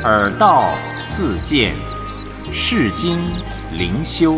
耳道自见，世经灵修。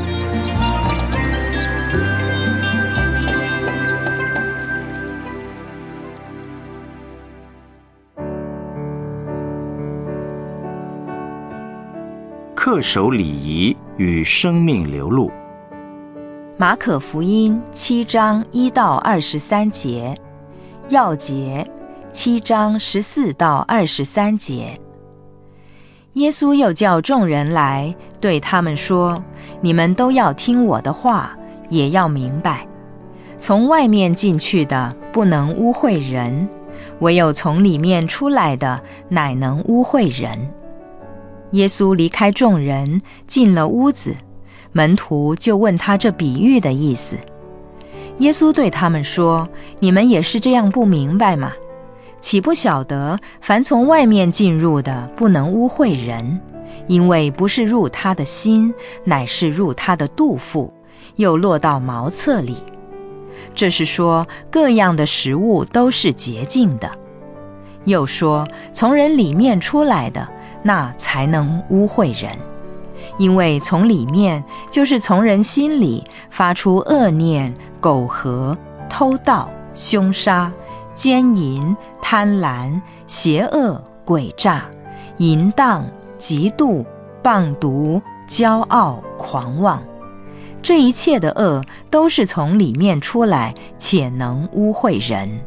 恪守礼仪与生命流露。 马可福音7章1到23节，要节7章14到23节。耶稣又叫众人来，对他们说：你们都要听我的话，也要明白，从外面进去的不能污秽人，唯有从里面出来的乃能污秽人。耶稣离开众人，进了屋子，门徒就问他这比喻的意思。耶稣对他们说：你们也是这样不明白吗？岂不晓得凡从外面进入的不能污秽人，因为不是入他的心，乃是入他的肚腹，又落到茅厕里。这是说各样的食物都是洁净的。又说从人里面出来的，那才能污秽人，因为从里面，就是从人心里发出恶念、苟合、偷盗、凶杀、奸淫、贪婪、邪恶、诡诈、淫荡、嫉妒、谤毒、骄傲、狂妄。这一切的恶都是从里面出来，且能污秽人。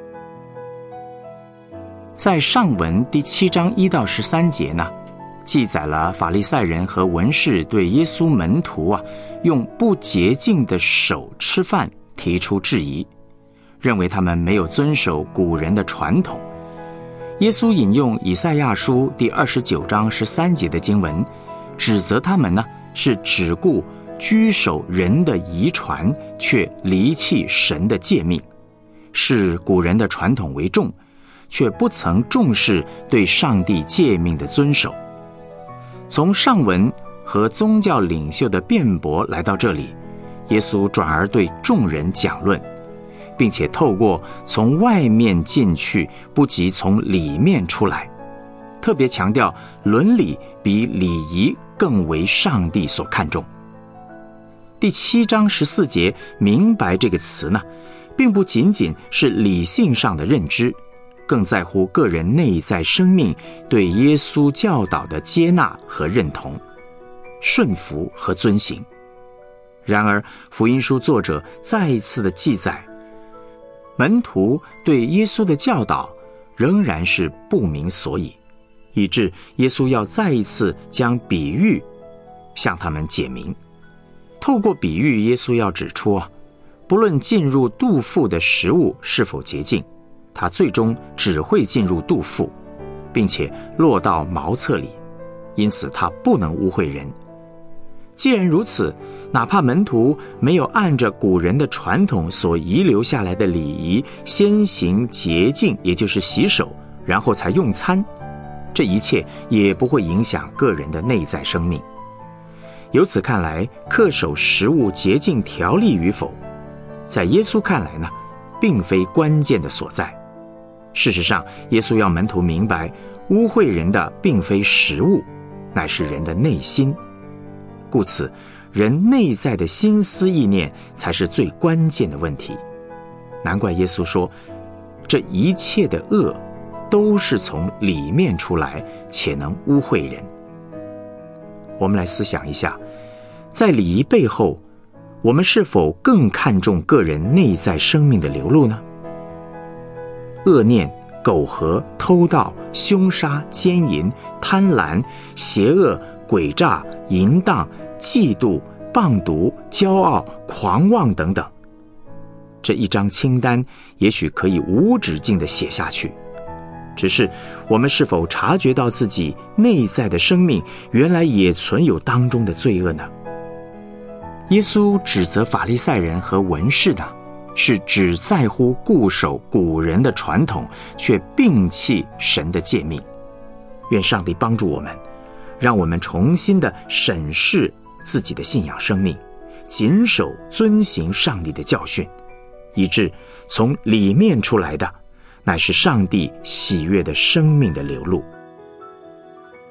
在上文第7章1到13节呢，记载了法利赛人和文士对耶稣门徒用不洁净的手吃饭提出质疑，认为他们没有遵守古人的传统。耶稣引用以赛亚书第29章13节的经文，指责他们是只顾居守人的遗传，却离弃神的诫命，视古人的传统为重，却不曾重视对上帝诫命的遵守。从上文和宗教领袖的辩驳来到这里，耶稣转而对众人讲论，并且透过从外面进去不及从里面出来，特别强调伦理比礼仪更为上帝所看重。第7章14节明白这个词呢，并不仅仅是理性上的认知，更在乎个人内在生命对耶稣教导的接纳和认同、顺服和遵行。然而福音书作者再一次的记载，门徒对耶稣的教导仍然是不明所以，以致耶稣要再一次将比喻向他们解明。透过比喻，耶稣要指出不论进入肚腹的食物是否洁净，它最终只会进入肚腹，并且落到茅厕里，因此它不能污秽人。既然如此，哪怕门徒没有按着古人的传统所遗留下来的礼仪先行洁净，也就是洗手，然后才用餐，这一切也不会影响个人的内在生命。由此看来，恪守食物洁净条例与否，在耶稣看来呢，并非关键的所在。事实上，耶稣要门徒明白，污秽人的并非食物，乃是人的内心。故此，人内在的心思意念才是最关键的问题。难怪耶稣说，这一切的恶都是从里面出来，且能污秽人。我们来思想一下，在礼仪背后，我们是否更看重个人内在生命的流露呢？恶念、苟合、偷盗、凶杀、奸淫、贪婪、邪恶、诡诈、淫荡、嫉妒、谤毒、骄傲、狂妄等等，这一张清单也许可以无止境地写下去。只是我们是否察觉到自己内在的生命原来也存有当中的罪恶呢？耶稣指责法利赛人和文士的是只在乎固守古人的传统，却摒弃神的诫命。愿上帝帮助我们，让我们重新的审视自己的信仰生命，谨守遵行上帝的教训，以致从里面出来的乃是上帝喜悦的生命的流露。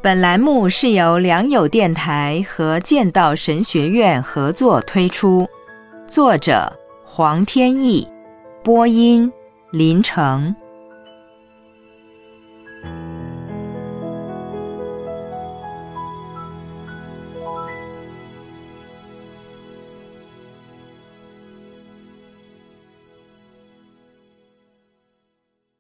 本栏目是由良友电台和剑道神学院合作推出，作者黄天益，播音林成。